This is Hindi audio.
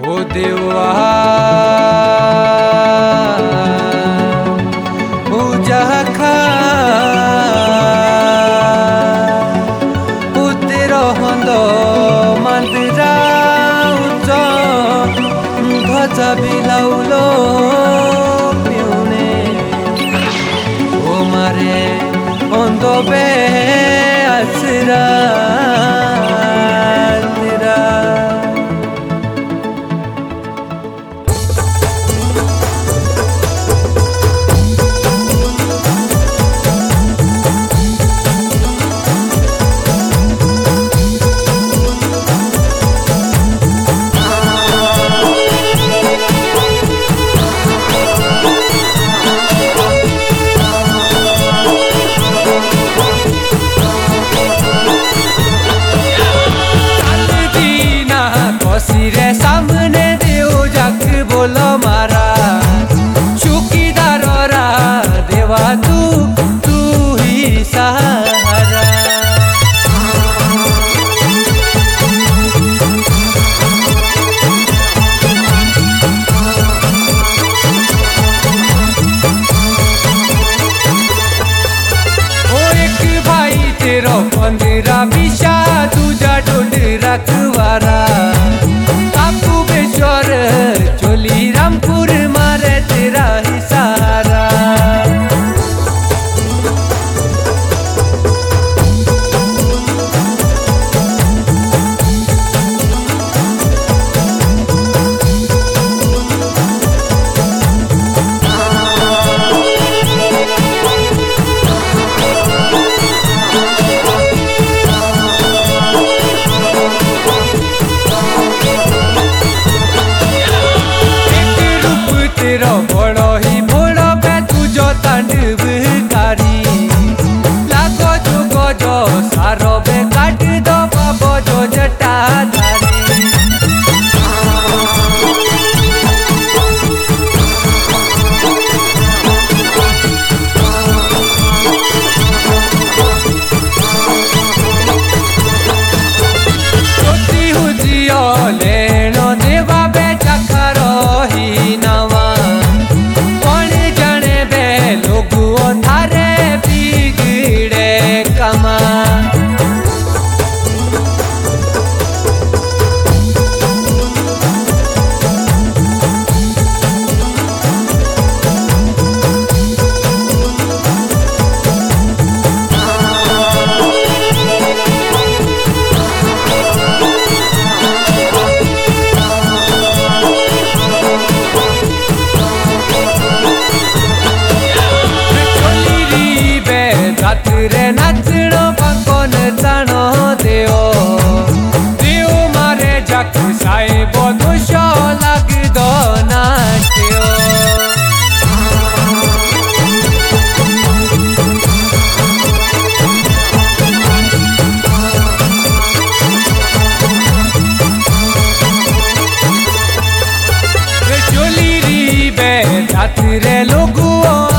ओ देवा उजाखा उतेरो हंद मंदिरा उच्च ध्वजा बिलाउलो पिउने ओ मारे हंद बे आसरा सिरे सामने देव जाक बोलो मारा चौकीदार रा देवा तू ही सहारा। ओ एक भाई तेरो 15 बिशा दूजा ढूंढ रखवारा चोली रामपुर मारे तेरा ही सहारा। बड़ो ही बड़ो बे तुझो तांडव कारी लागो जो गजो सारो बे काट दो बाबो जो जटा धारी। छोटी हुजियो लेनो देवा बे चखरो ही नवा थारे बिगड़े कमा। रे नाचनो पकोन जानो देओ देओ मारे जाक साहेब दोषो लाग दो नाट्यो। चोली री बे जात रे लोगुओ